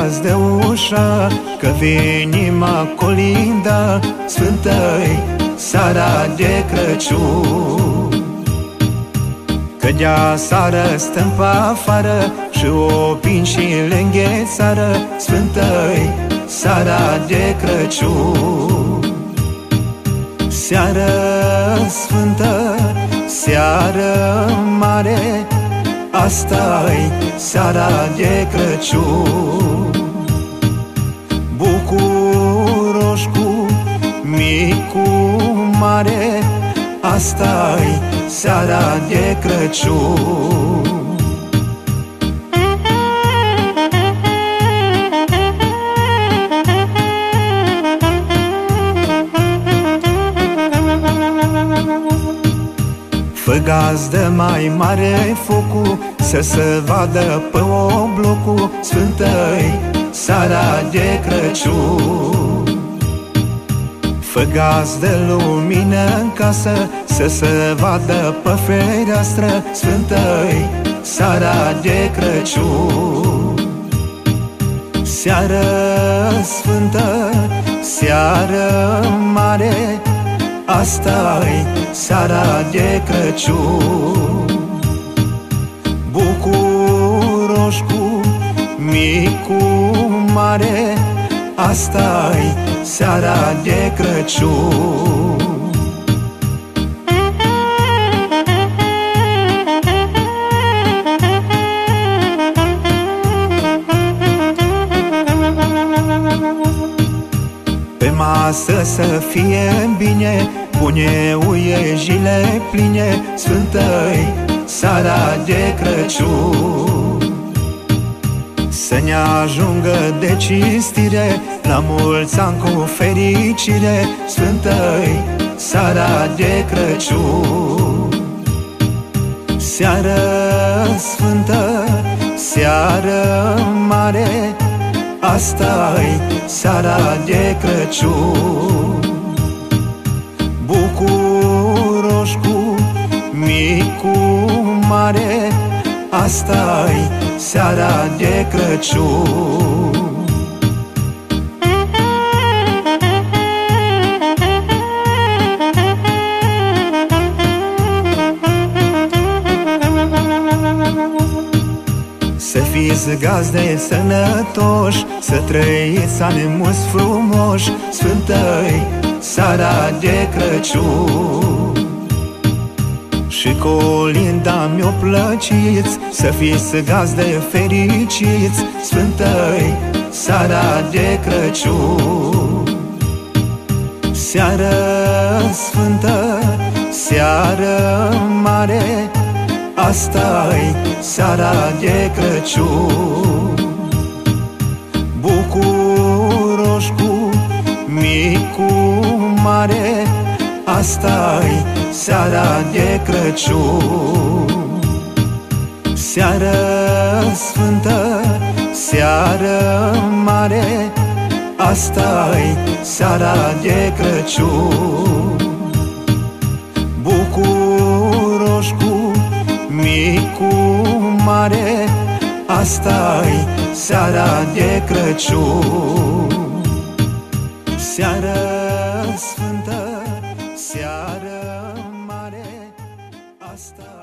dați de ușă, că inima colindă, sfântă-i seara de Crăciun. Că de-a sară stăm pe afară și opin și le înghețară, sfântă-i seara de Crăciun. Seară sfântă, seară mare, asta-i seara de Crăciun. Bucuroși cu mic, cu mare, asta-i seara de Crăciun. Fă gazdă mai mare focul, să se vadă pe oblocul, sfântă-i seara de Crăciun. Fă gazdă lumină în casă, să se vadă pe fereastră, sfântă-i seara de Crăciun. Seară sfântă, seară mare, asta-i seara de Crăciun. Bucuroși cu mic, cu mare, asta-i seara de Crăciun. Pe masă să fie bine, bune uiejile pline, sfântă-i seara de Crăciun. Să ne ajungă de cinstire, la mulți ani cu fericire, sfântă-i seara de Crăciun. Seară sfântă, seară mare, asta-i seara de Crăciun. Bucuroși cu mic, cu mare, asta-i seara de Crăciun. Să fiți gazde sănătoși, să trăiți ani mulți frumoși, sfântă-i seara de Crăciun. Și colinda mi-o plăciți, să fiți gazde fericiți, sfântă-i seara de Crăciun. Seară sfântă, seară mare, asta-i seara de Crăciun. Bucuroși cu mic, cu mare, asta-i seara de Crăciun. Seară sfântă, seară mare, asta-i seara de Crăciun. Bucuroși cu mic, cu mare, asta-i seara de Crăciun. Seară sfântă, seară mare, asta